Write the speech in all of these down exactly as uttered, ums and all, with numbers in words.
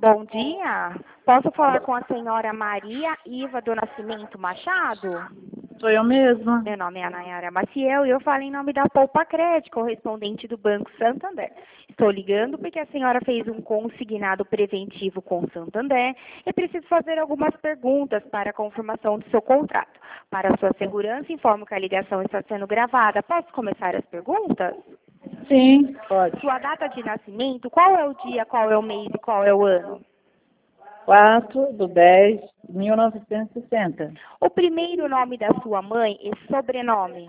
Bom dia. Posso falar com a senhora Maria Iva do Nascimento Machado? Sou eu mesma. Meu nome é Nayara Maciel e eu falo em nome da Poupa Crédito, correspondente do Banco Santander. Estou ligando porque a senhora fez um consignado preventivo com o Santander e preciso fazer algumas perguntas para a confirmação do seu contrato. Para sua segurança, informo que a ligação está sendo gravada. Posso começar as perguntas? Sim, pode. Sua data de nascimento, qual é o dia, qual é o mês e qual é o ano? quatro de dez de mil novecentos e sessenta. O primeiro nome da sua mãe e sobrenome?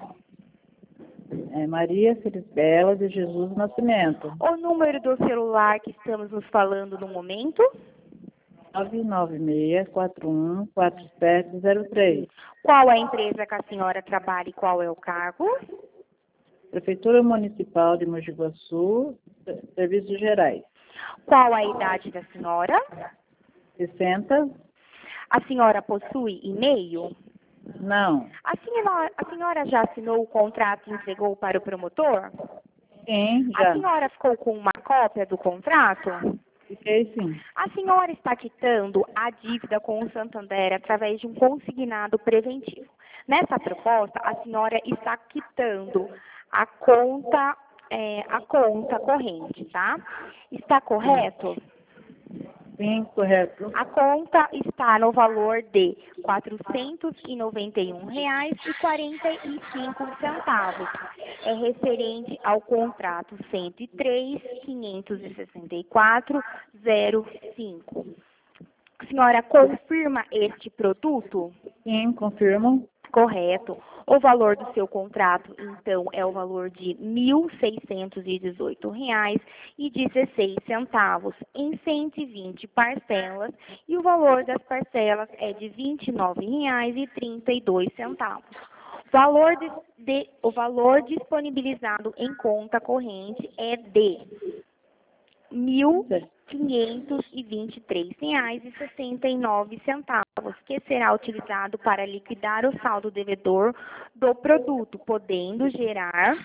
É Maria Felisbela de Jesus Nascimento. O número do celular que estamos nos falando no momento? nove nove seis, quatro um, quatro sete zero três. Qual é a empresa que a senhora trabalha e qual é o cargo? Prefeitura Municipal de Mogi Guaçu, Serviços Gerais. Qual a idade da senhora? sessenta? A senhora possui e-mail? Não. A senhora, a senhora já assinou o contrato e entregou para o promotor? Sim, A já. senhora ficou com uma cópia do contrato? Fiquei sim. A senhora está quitando a dívida com o Santander através de um consignado preventivo. Nessa proposta, a senhora está quitando a conta, é, a conta corrente, tá? Está correto? Sim, correto. A conta está no valor de quatrocentos e noventa e um reais e quarenta e cinco centavos. É referente ao contrato cento e três, quinhentos e sessenta e quatro, zero cinco. A senhora confirma este produto? Sim, confirmo. Correto. O valor do seu contrato, então, é o valor de mil seiscentos e dezoito reais e dezesseis centavos em cento e vinte parcelas e o valor das parcelas é de vinte e nove reais e trinta e dois centavos. Valor de, de, o valor disponibilizado em conta corrente é de mil quinhentos e vinte e três reais e sessenta e nove centavos, que será utilizado para liquidar o saldo devedor do produto, podendo gerar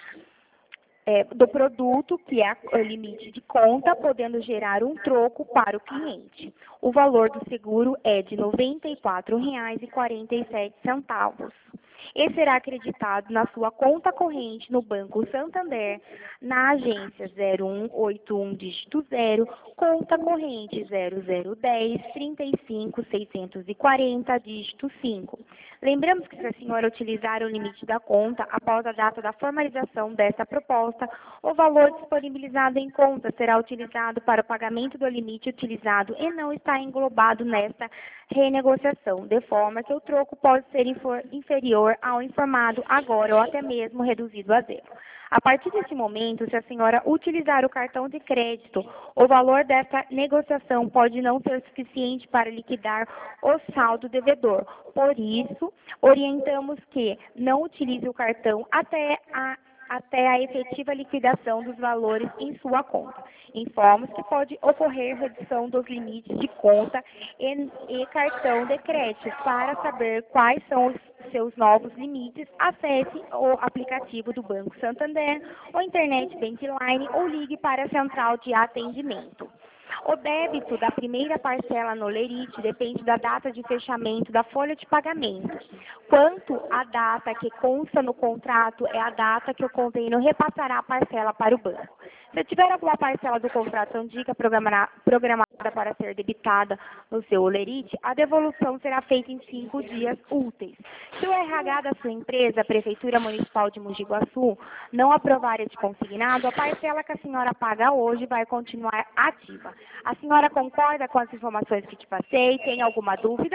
é, do produto, que é o limite de conta, podendo gerar um troco para o cliente. O valor do seguro é de noventa e quatro reais e quarenta e sete centavos. E será acreditado na sua conta corrente no Banco Santander, na agência zero um oito um dígito zero, conta corrente zero zero dez, trinta e cinco, seiscentos e quarenta, dígito cinco. Lembramos que se a senhora utilizar o limite da conta após a data da formalização desta proposta, o valor disponibilizado em conta será utilizado para o pagamento do limite utilizado e não está englobado nesta renegociação, de forma que o troco pode ser inferior ao informado agora ou até mesmo reduzido a zero. A partir desse momento, se a senhora utilizar o cartão de crédito, o valor dessa negociação pode não ser suficiente para liquidar o saldo devedor. Por isso, orientamos que não utilize o cartão até a até a efetiva liquidação dos valores em sua conta. Informamos que pode ocorrer redução dos limites de conta e, e cartão de crédito. Para saber quais são os seus novos limites, acesse o aplicativo do Banco Santander, ou Internet Bankline, ou ligue para a central de atendimento. O débito da primeira parcela no lerite depende da data de fechamento da folha de pagamento. Quanto à data que consta no contrato, é a data que o convênio repassará a parcela para o banco. Se tiver alguma parcela do contrato antiga programada para ser debitada no seu lerite, a devolução será feita em cinco dias úteis. Se o R H da sua empresa, a Prefeitura Municipal de Mogi Guaçu, não aprovar este consignado, a parcela que a senhora paga hoje vai continuar ativa. A senhora concorda com as informações que te passei? Tem alguma dúvida?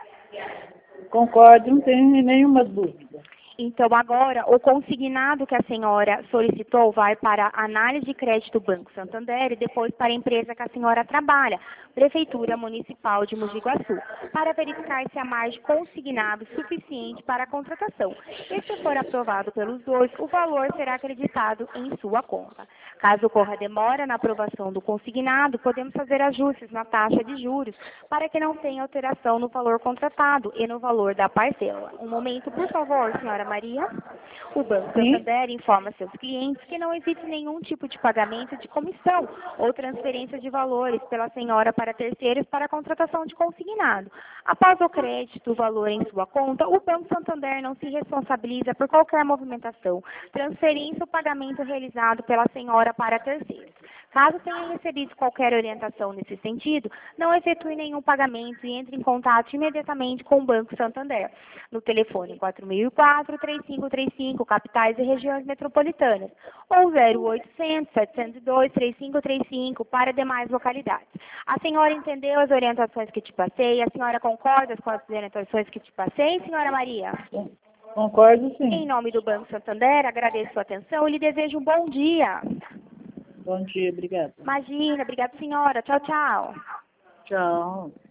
Concordo, não tenho nenhuma dúvida. Então, agora, o consignado que a senhora solicitou vai para a análise de crédito do Banco Santander e depois para a empresa que a senhora trabalha, Prefeitura Municipal de Mogi Guaçu, para verificar se há margem consignado suficiente para a contratação. E se for aprovado pelos dois, o valor será acreditado em sua conta. Caso ocorra demora na aprovação do consignado, podemos fazer ajustes na taxa de juros para que não tenha alteração no valor contratado e no valor da parcela. Um momento, por favor, senhora Maria. O Banco Santander informa seus clientes que não existe nenhum tipo de pagamento de comissão ou transferência de valores pela senhora para terceiros para a contratação de consignado. Após o crédito do valor em sua conta, o Banco Santander não se responsabiliza por qualquer movimentação, transferência ou pagamento realizado pela senhora para terceiros. Caso tenha recebido qualquer orientação nesse sentido, não efetue nenhum pagamento e entre em contato imediatamente com o Banco Santander, no telefone quatro mil e quatro, três cinco três cinco, capitais e regiões metropolitanas, ou zero oitocentos, setecentos e dois, três cinco três cinco para demais localidades. A senhora entendeu as orientações que te passei? A senhora concorda com as orientações que te passei, senhora Maria? Concordo, sim. Em nome do Banco Santander, agradeço sua atenção e lhe desejo um bom dia. Bom dia, obrigada. Imagina, obrigada, senhora. Tchau, tchau. Tchau.